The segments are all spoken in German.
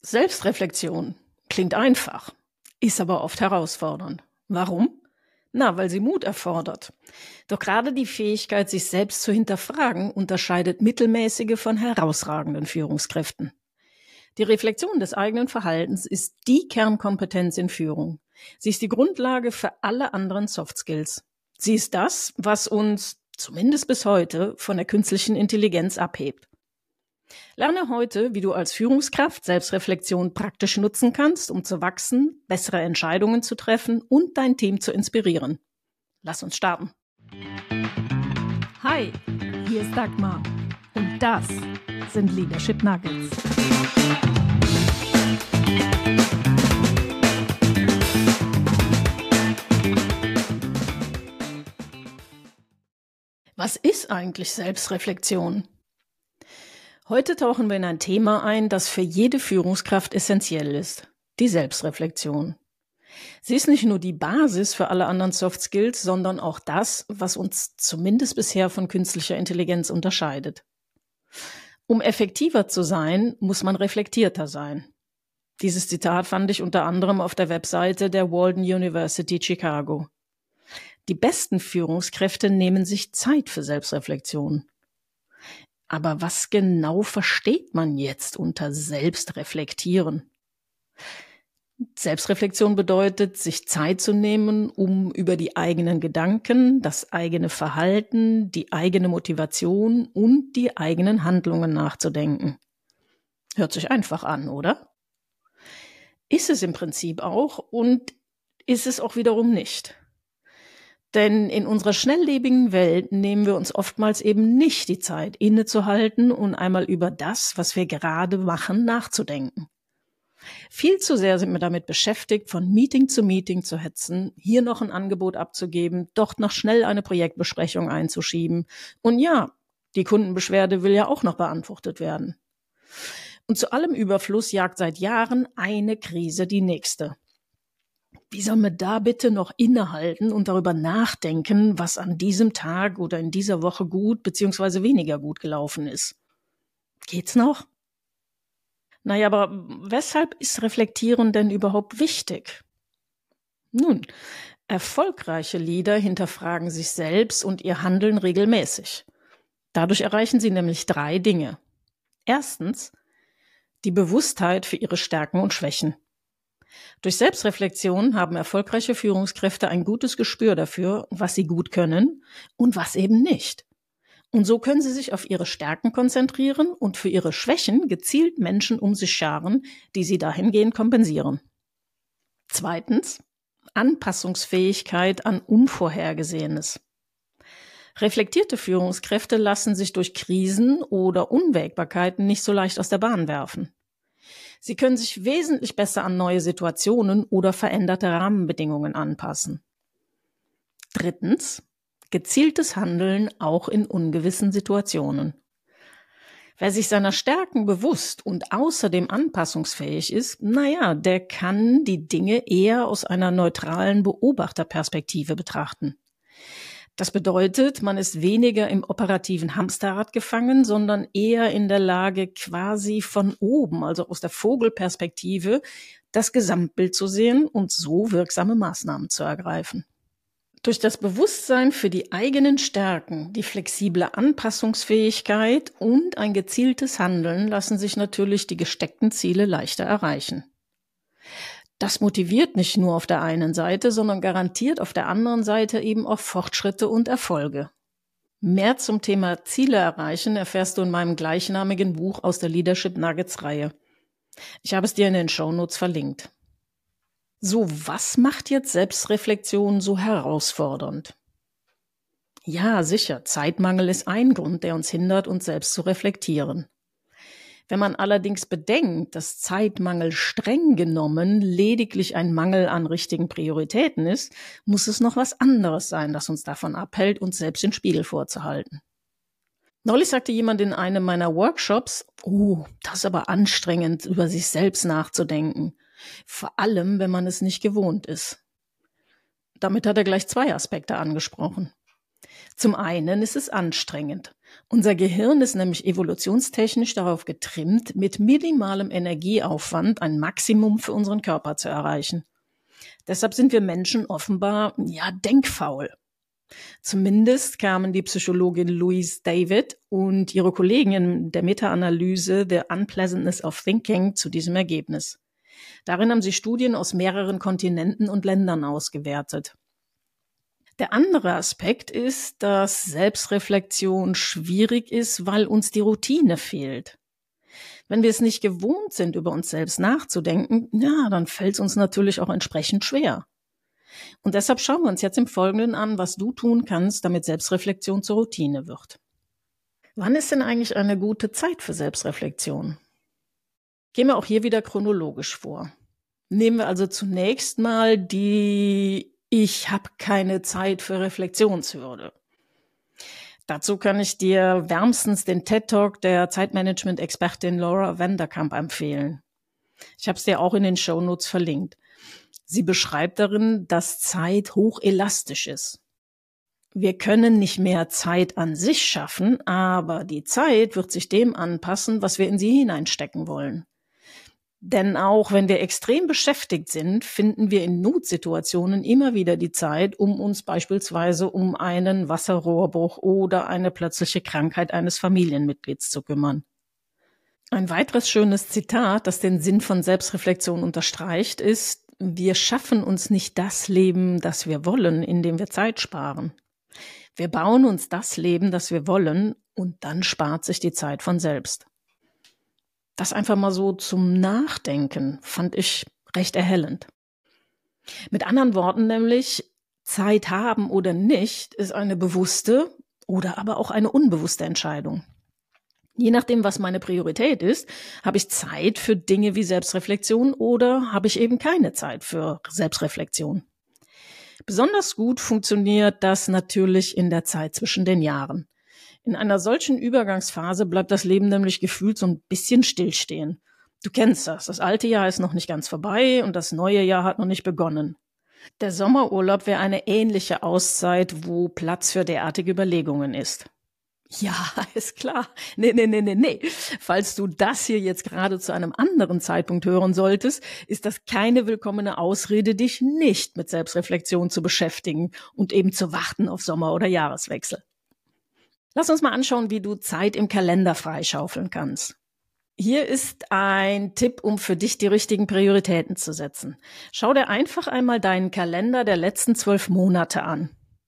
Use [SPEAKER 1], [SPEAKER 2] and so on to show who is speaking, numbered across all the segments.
[SPEAKER 1] Selbstreflexion klingt einfach, ist aber oft herausfordernd. Warum? Weil sie Mut erfordert. Doch gerade die Fähigkeit, sich selbst zu hinterfragen, unterscheidet mittelmäßige von herausragenden Führungskräften. Die Reflexion des eigenen Verhaltens ist die Kernkompetenz in Führung. Sie ist die Grundlage für alle anderen Soft Skills. Sie ist das, was uns, zumindest bis heute, von der künstlichen Intelligenz abhebt. Lerne heute, wie du als Führungskraft Selbstreflexion praktisch nutzen kannst, um zu wachsen, bessere Entscheidungen zu treffen und dein Team zu inspirieren. Lass uns starten. Hi, hier ist Dagmar und das sind Leadership Nuggets. Was ist eigentlich Selbstreflexion? Heute tauchen wir in ein Thema ein, das für jede Führungskraft essentiell ist: die Selbstreflexion. Sie ist nicht nur die Basis für alle anderen Soft Skills, sondern auch das, was uns zumindest bisher von künstlicher Intelligenz unterscheidet. Um effektiver zu sein, muss man reflektierter sein. Dieses Zitat fand ich unter anderem auf der Webseite der Walden University Chicago. Die besten Führungskräfte nehmen sich Zeit für Selbstreflexion. Aber was genau versteht man jetzt unter Selbstreflektieren? Selbstreflexion bedeutet, sich Zeit zu nehmen, um über die eigenen Gedanken, das eigene Verhalten, die eigene Motivation und die eigenen Handlungen nachzudenken. Hört sich einfach an, oder? Ist es im Prinzip auch und ist es auch wiederum nicht. Denn in unserer schnelllebigen Welt nehmen wir uns oftmals eben nicht die Zeit, innezuhalten und einmal über das, was wir gerade machen, nachzudenken. Viel zu sehr sind wir damit beschäftigt, von Meeting zu hetzen, hier noch ein Angebot abzugeben, dort noch schnell eine Projektbesprechung einzuschieben. Und ja, die Kundenbeschwerde will ja auch noch beantwortet werden. Und zu allem Überfluss jagt seit Jahren eine Krise die nächste. Wie soll man da bitte noch innehalten und darüber nachdenken, was an diesem Tag oder in dieser Woche gut bzw. weniger gut gelaufen ist? Geht's noch? Aber weshalb ist Reflektieren denn überhaupt wichtig? Nun, erfolgreiche Leader hinterfragen sich selbst und ihr Handeln regelmäßig. Dadurch erreichen sie nämlich 3 Dinge. Erstens, die Bewusstheit für ihre Stärken und Schwächen. Durch Selbstreflexion haben erfolgreiche Führungskräfte ein gutes Gespür dafür, was sie gut können und was eben nicht. Und so können sie sich auf ihre Stärken konzentrieren und für ihre Schwächen gezielt Menschen um sich scharen, die sie dahingehend kompensieren. Zweitens, Anpassungsfähigkeit an Unvorhergesehenes. Reflektierte Führungskräfte lassen sich durch Krisen oder Unwägbarkeiten nicht so leicht aus der Bahn werfen. Sie können sich wesentlich besser an neue Situationen oder veränderte Rahmenbedingungen anpassen. Drittens, gezieltes Handeln auch in ungewissen Situationen. Wer sich seiner Stärken bewusst und außerdem anpassungsfähig ist, der kann die Dinge eher aus einer neutralen Beobachterperspektive betrachten. Das bedeutet, man ist weniger im operativen Hamsterrad gefangen, sondern eher in der Lage, quasi von oben, also aus der Vogelperspektive, das Gesamtbild zu sehen und so wirksame Maßnahmen zu ergreifen. Durch das Bewusstsein für die eigenen Stärken, die flexible Anpassungsfähigkeit und ein gezieltes Handeln lassen sich natürlich die gesteckten Ziele leichter erreichen. Das motiviert nicht nur auf der einen Seite, sondern garantiert auf der anderen Seite eben auch Fortschritte und Erfolge. Mehr zum Thema Ziele erreichen erfährst du in meinem gleichnamigen Buch aus der Leadership Nuggets Reihe. Ich habe es dir in den Shownotes verlinkt. So, was macht jetzt Selbstreflexion so herausfordernd? Ja, sicher, Zeitmangel ist ein Grund, der uns hindert, uns selbst zu reflektieren. Wenn man allerdings bedenkt, dass Zeitmangel streng genommen lediglich ein Mangel an richtigen Prioritäten ist, muss es noch was anderes sein, das uns davon abhält, uns selbst den Spiegel vorzuhalten. Neulich sagte jemand in einem meiner Workshops, das ist aber anstrengend, über sich selbst nachzudenken. Vor allem, wenn man es nicht gewohnt ist. Damit hat er gleich 2 Aspekte angesprochen. Zum einen ist es anstrengend. Unser Gehirn ist nämlich evolutionstechnisch darauf getrimmt, mit minimalem Energieaufwand ein Maximum für unseren Körper zu erreichen. Deshalb sind wir Menschen offenbar, denkfaul. Zumindest kamen die Psychologin Louise David und ihre Kollegen in der Meta-Analyse The Unpleasantness of Thinking zu diesem Ergebnis. Darin haben sie Studien aus mehreren Kontinenten und Ländern ausgewertet. Der andere Aspekt ist, dass Selbstreflexion schwierig ist, weil uns die Routine fehlt. Wenn wir es nicht gewohnt sind, über uns selbst nachzudenken, dann fällt es uns natürlich auch entsprechend schwer. Und deshalb schauen wir uns jetzt im Folgenden an, was du tun kannst, damit Selbstreflexion zur Routine wird. Wann ist denn eigentlich eine gute Zeit für Selbstreflexion? Gehen wir auch hier wieder chronologisch vor. Nehmen wir also zunächst mal die Ich habe keine Zeit für Reflexionshürde. Dazu kann ich dir wärmstens den TED-Talk der Zeitmanagement-Expertin Laura Vanderkam empfehlen. Ich habe es dir auch in den Shownotes verlinkt. Sie beschreibt darin, dass Zeit hochelastisch ist. Wir können nicht mehr Zeit an sich schaffen, aber die Zeit wird sich dem anpassen, was wir in sie hineinstecken wollen. Denn auch wenn wir extrem beschäftigt sind, finden wir in Notsituationen immer wieder die Zeit, um uns beispielsweise um einen Wasserrohrbruch oder eine plötzliche Krankheit eines Familienmitglieds zu kümmern. Ein weiteres schönes Zitat, das den Sinn von Selbstreflexion unterstreicht, ist: Wir schaffen uns nicht das Leben, das wir wollen, indem wir Zeit sparen. Wir bauen uns das Leben, das wir wollen, und dann spart sich die Zeit von selbst. Das einfach mal so zum Nachdenken fand ich recht erhellend. Mit anderen Worten nämlich, Zeit haben oder nicht ist eine bewusste oder aber auch eine unbewusste Entscheidung. Je nachdem, was meine Priorität ist, habe ich Zeit für Dinge wie Selbstreflexion oder habe ich eben keine Zeit für Selbstreflexion. Besonders gut funktioniert das natürlich in der Zeit zwischen den Jahren. In einer solchen Übergangsphase bleibt das Leben nämlich gefühlt so ein bisschen stillstehen. Du kennst das. Das alte Jahr ist noch nicht ganz vorbei und das neue Jahr hat noch nicht begonnen. Der Sommerurlaub wäre eine ähnliche Auszeit, wo Platz für derartige Überlegungen ist. Ja, ist klar. Nee. Falls du das hier jetzt gerade zu einem anderen Zeitpunkt hören solltest, ist das keine willkommene Ausrede, dich nicht mit Selbstreflexion zu beschäftigen und eben zu warten auf Sommer- oder Jahreswechsel. Lass uns mal anschauen, wie du Zeit im Kalender freischaufeln kannst. Hier ist ein Tipp, um für dich die richtigen Prioritäten zu setzen. Schau dir einfach einmal deinen Kalender der letzten 12 Monate an.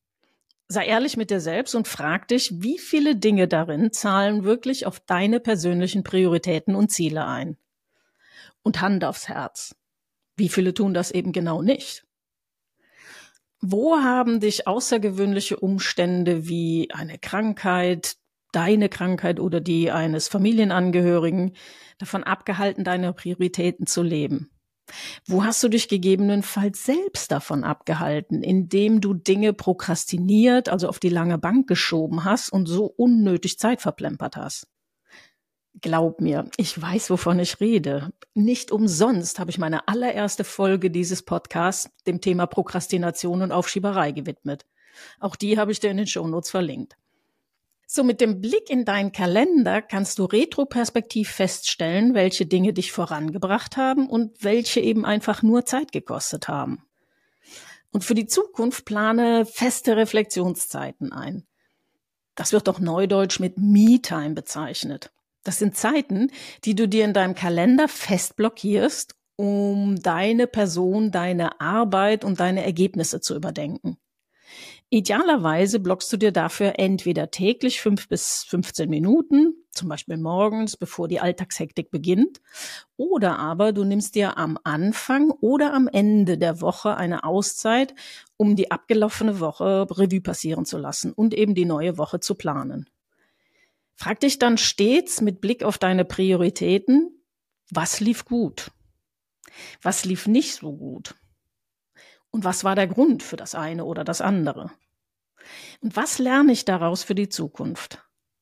[SPEAKER 1] Sei ehrlich mit dir selbst und frag dich, wie viele Dinge darin zahlen wirklich auf deine persönlichen Prioritäten und Ziele ein. Und Hand aufs Herz. Wie viele tun das eben genau nicht? Wo haben dich außergewöhnliche Umstände wie eine Krankheit, deine Krankheit oder die eines Familienangehörigen davon abgehalten, deine Prioritäten zu leben? Wo hast du dich gegebenenfalls selbst davon abgehalten, indem du Dinge prokrastiniert, also auf die lange Bank geschoben hast und so unnötig Zeit verplempert hast? Glaub mir, ich weiß, wovon ich rede. Nicht umsonst habe ich meine allererste Folge dieses Podcasts dem Thema Prokrastination und Aufschieberei gewidmet. Auch die habe ich dir in den Shownotes verlinkt. So, mit dem Blick in deinen Kalender kannst du retroperspektiv feststellen, welche Dinge dich vorangebracht haben und welche eben einfach nur Zeit gekostet haben. Und für die Zukunft plane feste Reflexionszeiten ein. Das wird auch neudeutsch mit Me-Time bezeichnet. Das sind Zeiten, die du dir in deinem Kalender fest blockierst, um deine Person, deine Arbeit und deine Ergebnisse zu überdenken. Idealerweise blockst du dir dafür entweder täglich 5 bis 15 Minuten, zum Beispiel morgens, bevor die Alltagshektik beginnt, oder aber du nimmst dir am Anfang oder am Ende der Woche eine Auszeit, um die abgelaufene Woche Revue passieren zu lassen und eben die neue Woche zu planen. Frag dich dann stets mit Blick auf deine Prioritäten, was lief gut? Was lief nicht so gut? Und was war der Grund für das eine oder das andere? Und was lerne ich daraus für die Zukunft?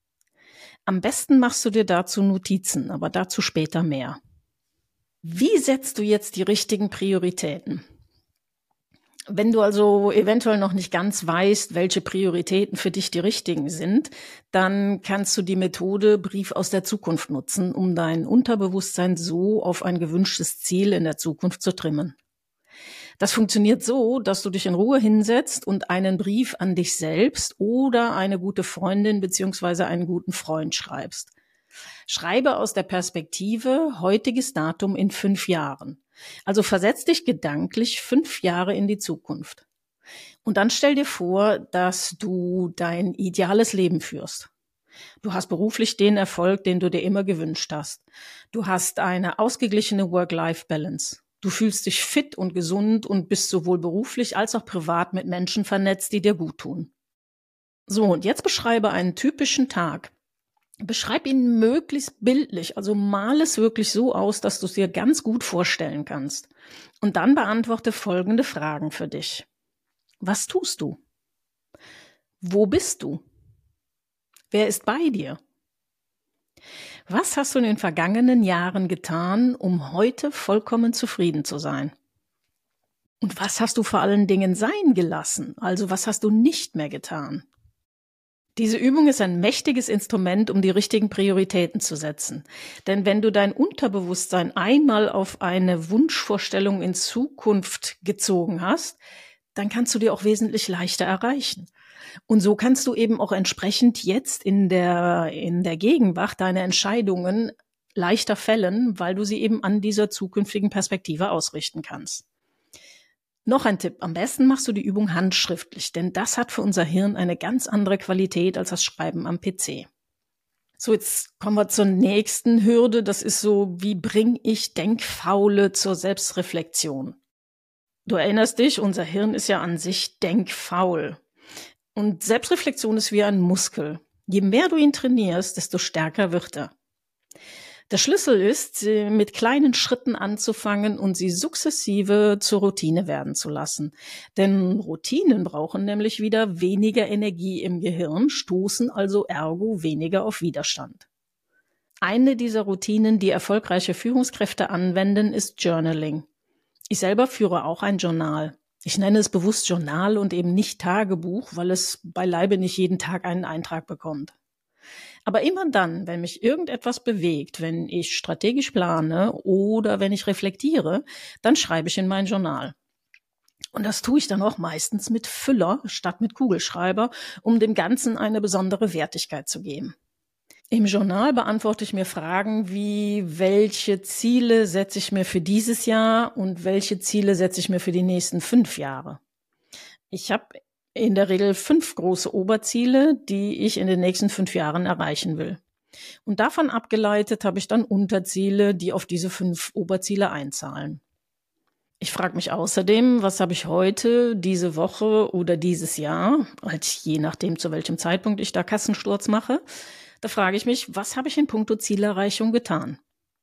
[SPEAKER 1] Am besten machst du dir dazu Notizen, aber dazu später mehr. Wie setzt du jetzt die richtigen Prioritäten? Wenn du also eventuell noch nicht ganz weißt, welche Prioritäten für dich die richtigen sind, dann kannst du die Methode Brief aus der Zukunft nutzen, um dein Unterbewusstsein so auf ein gewünschtes Ziel in der Zukunft zu trimmen. Das funktioniert so, dass du dich in Ruhe hinsetzt und einen Brief an dich selbst oder eine gute Freundin bzw. einen guten Freund schreibst. Schreibe aus der Perspektive heutiges Datum in 5 Jahren. Also versetz dich gedanklich 5 Jahre in die Zukunft. Und dann stell dir vor, dass du dein ideales Leben führst. Du hast beruflich den Erfolg, den du dir immer gewünscht hast. Du hast eine ausgeglichene Work-Life-Balance. Du fühlst dich fit und gesund und bist sowohl beruflich als auch privat mit Menschen vernetzt, die dir gut tun. So, und jetzt beschreibe einen typischen Tag. Beschreib ihn möglichst bildlich, also mal es wirklich so aus, dass du es dir ganz gut vorstellen kannst. Und dann beantworte folgende Fragen für dich. Was tust du? Wo bist du? Wer ist bei dir? Was hast du in den vergangenen Jahren getan, um heute vollkommen zufrieden zu sein? Und was hast du vor allen Dingen sein gelassen? Also was hast du nicht mehr getan? Diese Übung ist ein mächtiges Instrument, um die richtigen Prioritäten zu setzen. Denn wenn du dein Unterbewusstsein einmal auf eine Wunschvorstellung in Zukunft gezogen hast, dann kannst du die auch wesentlich leichter erreichen. Und so kannst du eben auch entsprechend jetzt in der Gegenwart deine Entscheidungen leichter fällen, weil du sie eben an dieser zukünftigen Perspektive ausrichten kannst. Noch ein Tipp, am besten machst du die Übung handschriftlich, denn das hat für unser Hirn eine ganz andere Qualität als das Schreiben am PC. So, jetzt kommen wir zur nächsten Hürde, das ist so, wie bringe ich Denkfaule zur Selbstreflexion? Du erinnerst dich, unser Hirn ist ja an sich denkfaul. Und Selbstreflexion ist wie ein Muskel. Je mehr du ihn trainierst, desto stärker wird er. Der Schlüssel ist, mit kleinen Schritten anzufangen und sie sukzessive zur Routine werden zu lassen. Denn Routinen brauchen nämlich wieder weniger Energie im Gehirn, stoßen also ergo weniger auf Widerstand. Eine dieser Routinen, die erfolgreiche Führungskräfte anwenden, ist Journaling. Ich selber führe auch ein Journal. Ich nenne es bewusst Journal und eben nicht Tagebuch, weil es beileibe nicht jeden Tag einen Eintrag bekommt. Aber immer dann, wenn mich irgendetwas bewegt, wenn ich strategisch plane oder wenn ich reflektiere, dann schreibe ich in mein Journal. Und das tue ich dann auch meistens mit Füller statt mit Kugelschreiber, um dem Ganzen eine besondere Wertigkeit zu geben. Im Journal beantworte ich mir Fragen wie, welche Ziele setze ich mir für dieses Jahr und welche Ziele setze ich mir für die nächsten 5 Jahre. Ich habe in der Regel 5 große Oberziele, die ich in den nächsten 5 Jahren erreichen will. Und davon abgeleitet habe ich dann Unterziele, die auf diese 5 Oberziele einzahlen. Ich frage mich außerdem, was habe ich heute, diese Woche oder dieses Jahr, je nachdem zu welchem Zeitpunkt ich da Kassensturz mache, da frage ich mich, was habe ich in puncto Zielerreichung getan?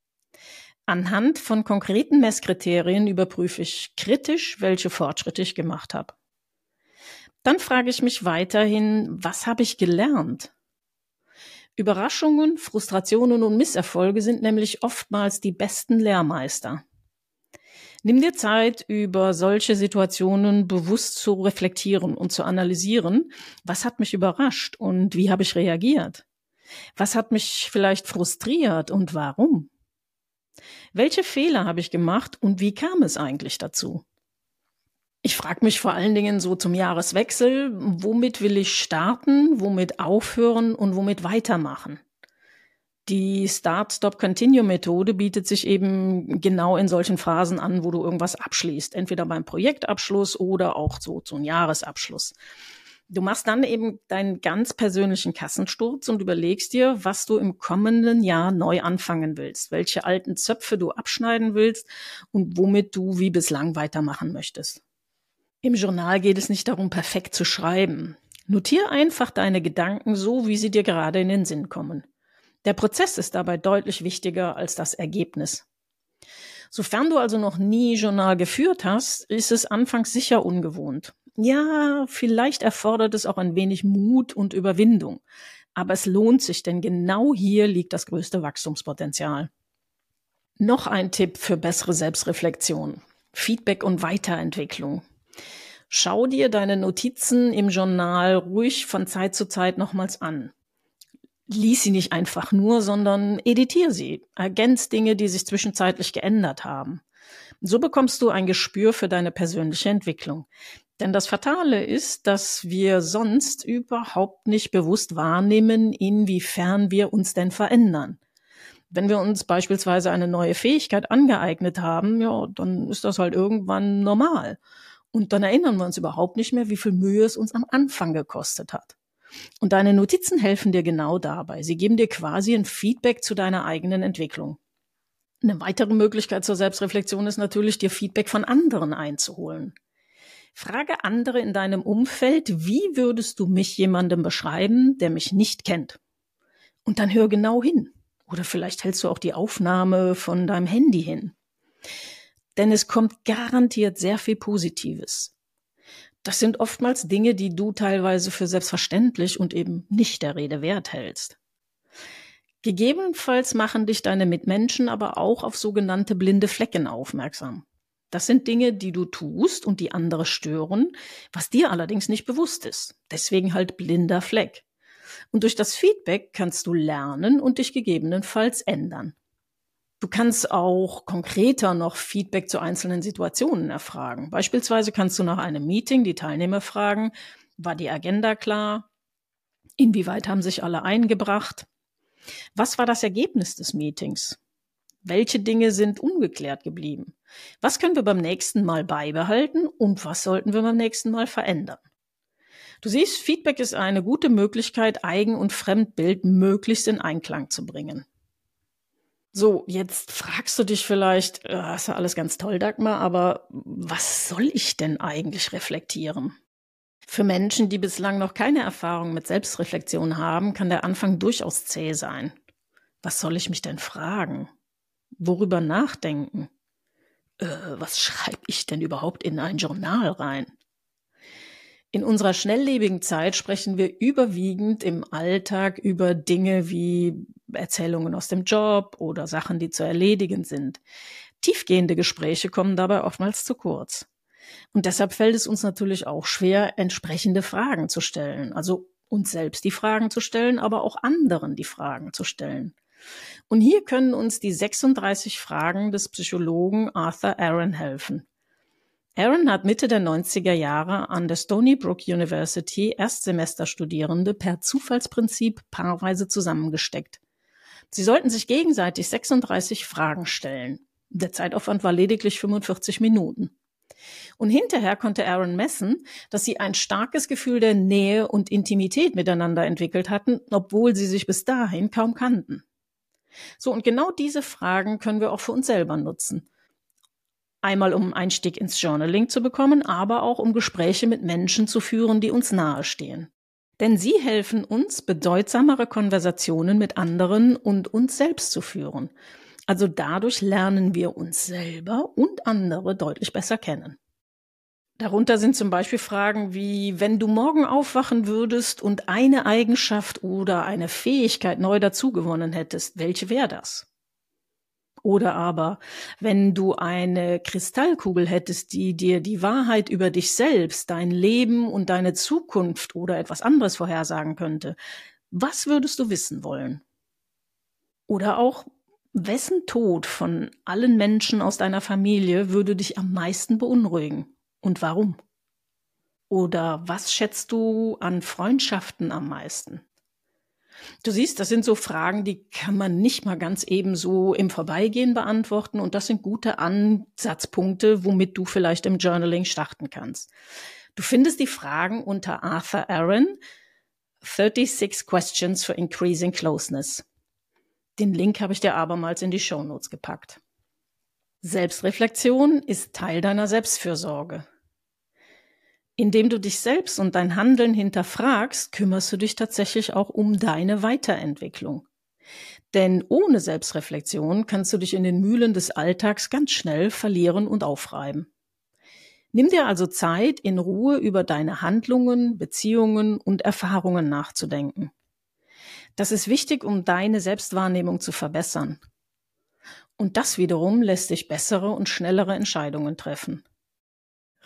[SPEAKER 1] Anhand von konkreten Messkriterien überprüfe ich kritisch, welche Fortschritte ich gemacht habe. Dann frage ich mich weiterhin, was habe ich gelernt? Überraschungen, Frustrationen und Misserfolge sind nämlich oftmals die besten Lehrmeister. Nimm dir Zeit, über solche Situationen bewusst zu reflektieren und zu analysieren, was hat mich überrascht und wie habe ich reagiert? Was hat mich vielleicht frustriert und warum? Welche Fehler habe ich gemacht und wie kam es eigentlich dazu? Ich frage mich vor allen Dingen so zum Jahreswechsel, womit will ich starten, womit aufhören und womit weitermachen? Die Start-Stop-Continue-Methode bietet sich eben genau in solchen Phasen an, wo du irgendwas abschließt, entweder beim Projektabschluss oder auch so zum Jahresabschluss. Du machst dann eben deinen ganz persönlichen Kassensturz und überlegst dir, was du im kommenden Jahr neu anfangen willst, welche alten Zöpfe du abschneiden willst und womit du wie bislang weitermachen möchtest. Im Journal geht es nicht darum, perfekt zu schreiben. Notier einfach deine Gedanken so, wie sie dir gerade in den Sinn kommen. Der Prozess ist dabei deutlich wichtiger als das Ergebnis. Sofern du also noch nie Journal geführt hast, ist es anfangs sicher ungewohnt. Ja, vielleicht erfordert es auch ein wenig Mut und Überwindung. Aber es lohnt sich, denn genau hier liegt das größte Wachstumspotenzial. Noch ein Tipp für bessere Selbstreflexion: Feedback und Weiterentwicklung. Schau dir deine Notizen im Journal ruhig von Zeit zu Zeit nochmals an. Lies sie nicht einfach nur, sondern editiere sie. Ergänz Dinge, die sich zwischenzeitlich geändert haben. So bekommst du ein Gespür für deine persönliche Entwicklung. Denn das Fatale ist, dass wir sonst überhaupt nicht bewusst wahrnehmen, inwiefern wir uns denn verändern. Wenn wir uns beispielsweise eine neue Fähigkeit angeeignet haben, ja, dann ist das halt irgendwann normal. Und dann erinnern wir uns überhaupt nicht mehr, wie viel Mühe es uns am Anfang gekostet hat. Und deine Notizen helfen dir genau dabei. Sie geben dir quasi ein Feedback zu deiner eigenen Entwicklung. Eine weitere Möglichkeit zur Selbstreflexion ist natürlich, dir Feedback von anderen einzuholen. Frage andere in deinem Umfeld, wie würdest du mich jemandem beschreiben, der mich nicht kennt? Und dann hör genau hin. Oder vielleicht hältst du auch die Aufnahme von deinem Handy hin. Denn es kommt garantiert sehr viel Positives. Das sind oftmals Dinge, die du teilweise für selbstverständlich und eben nicht der Rede wert hältst. Gegebenenfalls machen dich deine Mitmenschen aber auch auf sogenannte blinde Flecken aufmerksam. Das sind Dinge, die du tust und die andere stören, was dir allerdings nicht bewusst ist. Deswegen halt blinder Fleck. Und durch das Feedback kannst du lernen und dich gegebenenfalls ändern. Du kannst auch konkreter noch Feedback zu einzelnen Situationen erfragen. Beispielsweise kannst du nach einem Meeting die Teilnehmer fragen, war die Agenda klar? Inwieweit haben sich alle eingebracht? Was war das Ergebnis des Meetings? Welche Dinge sind ungeklärt geblieben? Was können wir beim nächsten Mal beibehalten und was sollten wir beim nächsten Mal verändern? Du siehst, Feedback ist eine gute Möglichkeit, Eigen- und Fremdbild möglichst in Einklang zu bringen. So, jetzt fragst du dich vielleicht, ist ja alles ganz toll, Dagmar, aber was soll ich denn eigentlich reflektieren? Für Menschen, die bislang noch keine Erfahrung mit Selbstreflexion haben, kann der Anfang durchaus zäh sein. Was soll ich mich denn fragen? Worüber nachdenken? Was schreibe ich denn überhaupt in ein Journal rein? In unserer schnelllebigen Zeit sprechen wir überwiegend im Alltag über Dinge wie Erzählungen aus dem Job oder Sachen, die zu erledigen sind. Tiefgehende Gespräche kommen dabei oftmals zu kurz. Und deshalb fällt es uns natürlich auch schwer, entsprechende Fragen zu stellen. Also uns selbst die Fragen zu stellen, aber auch anderen die Fragen zu stellen. Und hier können uns die 36 Fragen des Psychologen Arthur Aron helfen. Aron hat Mitte der 90er Jahre an der Stony Brook University Erstsemesterstudierende per Zufallsprinzip paarweise zusammengesteckt. Sie sollten sich gegenseitig 36 Fragen stellen. Der Zeitaufwand war lediglich 45 Minuten. Und hinterher konnte Aron messen, dass sie ein starkes Gefühl der Nähe und Intimität miteinander entwickelt hatten, obwohl sie sich bis dahin kaum kannten. So, und genau diese Fragen können wir auch für uns selber nutzen. Einmal, um einen Einstieg ins Journaling zu bekommen, aber auch, um Gespräche mit Menschen zu führen, die uns nahestehen. Denn sie helfen uns, bedeutsamere Konversationen mit anderen und uns selbst zu führen. Also dadurch lernen wir uns selber und andere deutlich besser kennen. Darunter sind zum Beispiel Fragen wie, wenn du morgen aufwachen würdest und eine Eigenschaft oder eine Fähigkeit neu dazugewonnen hättest, welche wäre das? Oder aber, wenn du eine Kristallkugel hättest, die dir die Wahrheit über dich selbst, dein Leben und deine Zukunft oder etwas anderes vorhersagen könnte, was würdest du wissen wollen? Oder auch, wessen Tod von allen Menschen aus deiner Familie würde dich am meisten beunruhigen und warum? Oder was schätzt du an Freundschaften am meisten? Du siehst, das sind so Fragen, die kann man nicht mal ganz eben so im Vorbeigehen beantworten. Und das sind gute Ansatzpunkte, womit du vielleicht im Journaling starten kannst. Du findest die Fragen unter Arthur Aron, 36 Questions for Increasing Closeness. Den Link habe ich dir abermals in die Shownotes gepackt. Selbstreflexion ist Teil deiner Selbstfürsorge. Indem du dich selbst und dein Handeln hinterfragst, kümmerst du dich tatsächlich auch um deine Weiterentwicklung. Denn ohne Selbstreflexion kannst du dich in den Mühlen des Alltags ganz schnell verlieren und aufreiben. Nimm dir also Zeit, in Ruhe über deine Handlungen, Beziehungen und Erfahrungen nachzudenken. Das ist wichtig, um deine Selbstwahrnehmung zu verbessern. Und das wiederum lässt dich bessere und schnellere Entscheidungen treffen.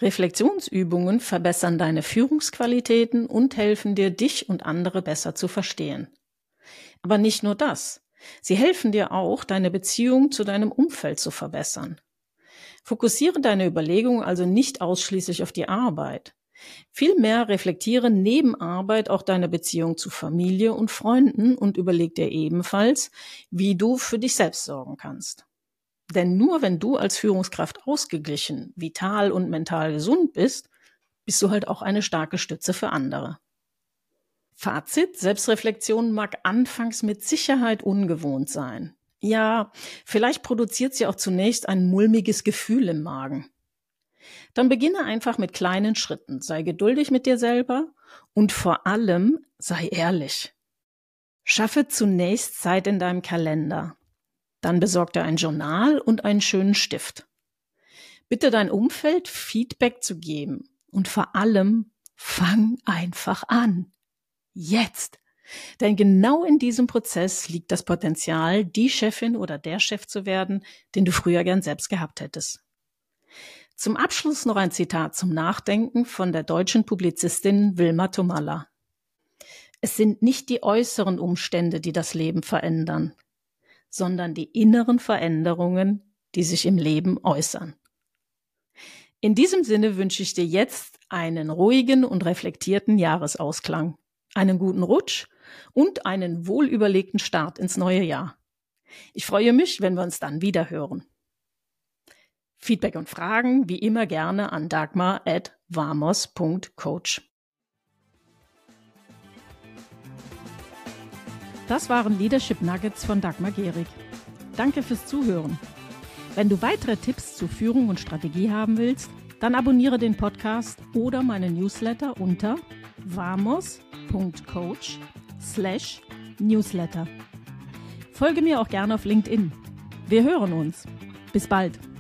[SPEAKER 1] Reflexionsübungen verbessern deine Führungsqualitäten und helfen dir, dich und andere besser zu verstehen. Aber nicht nur das. Sie helfen dir auch, deine Beziehung zu deinem Umfeld zu verbessern. Fokussiere deine Überlegungen also nicht ausschließlich auf die Arbeit. Vielmehr reflektiere neben Arbeit auch deine Beziehung zu Familie und Freunden und überleg dir ebenfalls, wie du für dich selbst sorgen kannst. Denn nur wenn du als Führungskraft ausgeglichen, vital und mental gesund bist, bist du halt auch eine starke Stütze für andere. Fazit: Selbstreflexion mag anfangs mit Sicherheit ungewohnt sein. Ja, vielleicht produziert sie auch zunächst ein mulmiges Gefühl im Magen. Dann beginne einfach mit kleinen Schritten, sei geduldig mit dir selber und vor allem sei ehrlich. Schaffe zunächst Zeit in deinem Kalender. Dann besorg dir ein Journal und einen schönen Stift. Bitte dein Umfeld, Feedback zu geben und vor allem fang einfach an. Jetzt! Denn genau in diesem Prozess liegt das Potenzial, die Chefin oder der Chef zu werden, den du früher gern selbst gehabt hättest. Zum Abschluss noch ein Zitat zum Nachdenken von der deutschen Publizistin Wilma Tomalla. Es sind nicht die äußeren Umstände, die das Leben verändern, sondern die inneren Veränderungen, die sich im Leben äußern. In diesem Sinne wünsche ich dir jetzt einen ruhigen und reflektierten Jahresausklang, einen guten Rutsch und einen wohlüberlegten Start ins neue Jahr. Ich freue mich, wenn wir uns dann wieder hören. Feedback und Fragen wie immer gerne an dagmar@vamos.coach. Das waren Leadership Nuggets von Dagmar Gehrig. Danke fürs Zuhören. Wenn du weitere Tipps zu Führung und Strategie haben willst, dann abonniere den Podcast oder meinen Newsletter unter vamos.coach/newsletter. Folge mir auch gerne auf LinkedIn. Wir hören uns. Bis bald.